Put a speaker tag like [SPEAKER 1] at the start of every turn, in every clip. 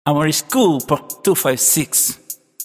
[SPEAKER 1] I'm a scoop 256.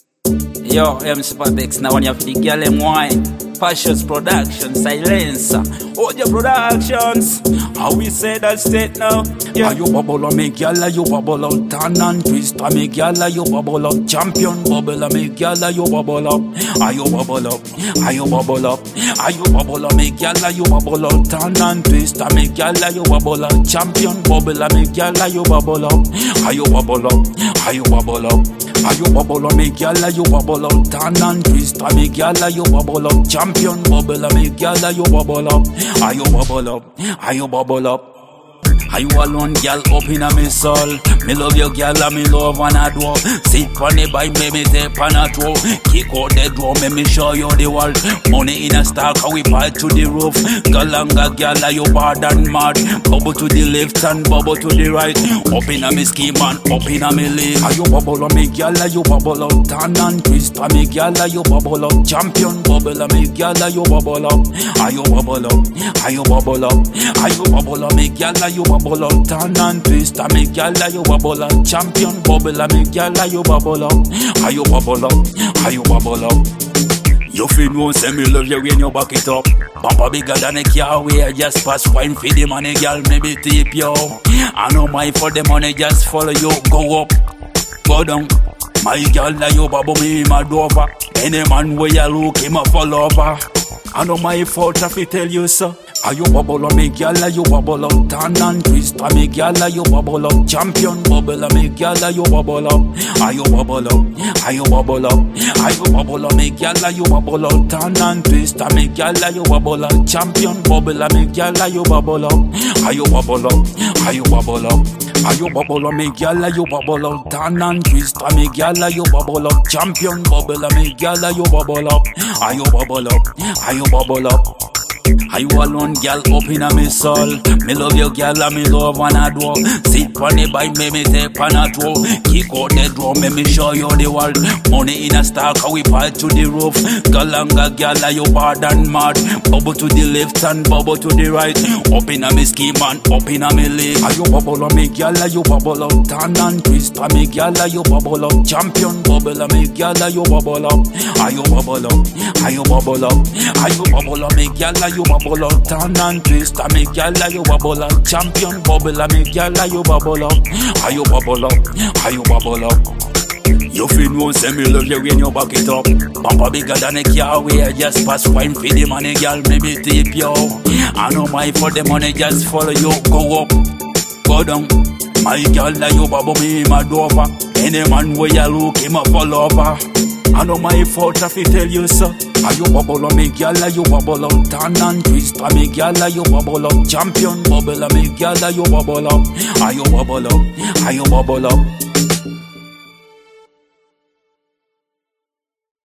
[SPEAKER 1] Yo, I'm Superbex. Now when you have the girl and wine. Passions Production, Silencer. Audio Productions. How we say that state now? Yeah. You bubble on me, girl, you bubble up. Turn and twist on me, girl, you bubble up. Champion bubble on me, girl, you bubble up. Are you bubble up? Are you bubble up? Are you bubble on me, girl, you bubble up. Turn and twist on me, girl, you bubble up. Champion bubble on me, girl, you bubble up. Are you bubble up? Are you bubble up? Are you bubble on me, girl, you bubble up. Turn and twist on me, girl, you bubble up. Champion bubble on me, girl, you bubble up. Are you bubble up? Are you bubble up? Are you alone, girl, up in a me soul? Me love you, girl, and me love and adore. Sit on the bike, me take on a throw. Kick out the door, me show you the world. Money in a stock, how we buy to the roof. Galanga, girl, are you bad and mad? Bubble to the left and bubble to the right. Up in a me scheme and up in a me league. Are you bubble on me, girl, are you bubble up? Turn and twist on me, girl, are you bubble up? Champion bubble on me, girl, are you bubble up? Are you bubble up? Are you bubble up? Are you bubble on me, girl, are you bubble up? Turn and twist on me, girl, are you bubble up? Champion bubble on me, girl, are you bubble up? Are you bubble up? Are you bubble up? You feel no say me love you when you back it up. Bumper bigger than a car, we just pass wine for the money, girl, maybe tip you. I know my for the money, just follow you, go up, go down. My girl, like you bubble me, my dover. Any man where you look, him a fall over. I know my fault if I tell you so. Are you bubble on me, girl, are you bubble up? Turn and twist on me, girl, are you bubble up? Champion bubble on me, girl, are you bubble up? Are you bubble up? Are you bubble up? Are you bubble on me, girl, are you bubble up? Turn and twist on me, girl, are you bubble up? Champion bubble on me, girl, are you bubble up? Are you bubble up? Are you bubble up? Are you bubble on me, girl, are you bubble up? Turn and twist on me, girl, are you bubble up? Champion bubble on me, girl, are you bubble up? Are you bubble up? Are you bubble up? Are you alone, girl, up in a me soul? Me love you, girl, and me love and adore. Sit on the bike, me take on a throw. Kick out the drum, me show you the world. Money in a stock, how we pile to the roof. Galanga, girl, are you bad and mad? Bubble to the left and bubble to the right. Up in a me scheme and up in a me league. Are you bubble on me, girl, are you bubble up? Turn and twist on me, girl, are you bubble up? Champion bubble on me, girl, are you bubble up? Are you bubble up? Are you bubble up? Are you bubble on me, girl, are you bubble up? Turn and twist on me, girl, are you bubble up? Champion bubble on me, girl, are you bubble up? Are you bubble up? Are you bubble up? You feel no say me love you when you back it up. Bumper bigger than a car, we just pass wine for the money, girl, maybe tip you. I know my for the money, just follow you, go up, go down. My girl, like you bubble me, my dover. Any man where you look, him a fall over. I know my fault if I tell you so. Are you bubble on me, girl, are you bubble up? Turn and twist on me, girl, are you bubble up? Champion bubble on me, girl, are you bubble up? Are you bubble up? Are you bubble up?